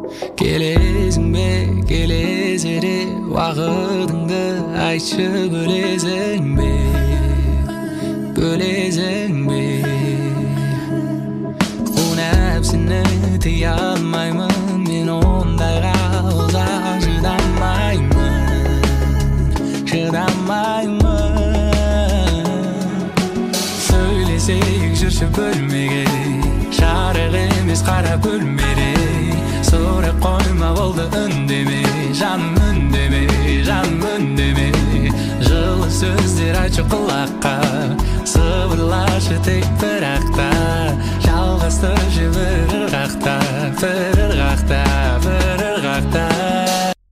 Келесің бе, келесере уақытыңды айтшы, бөлесің бе, бөлесің бе. Қу нәпсіні тия алмаймын, мен ондайға ұзақ шыдамаймын. Сөйлесейік жүрші бөлмеге, жарық емес қара бөлмеде. Сұрақ қойма болды үндеме, жаным үндеме, жаным үндеме. Жылы сөздер айтшы құлаққа, сыбырлашы тек бір ақта. Жалғастыршы бір ырғақта, бір ырғақта.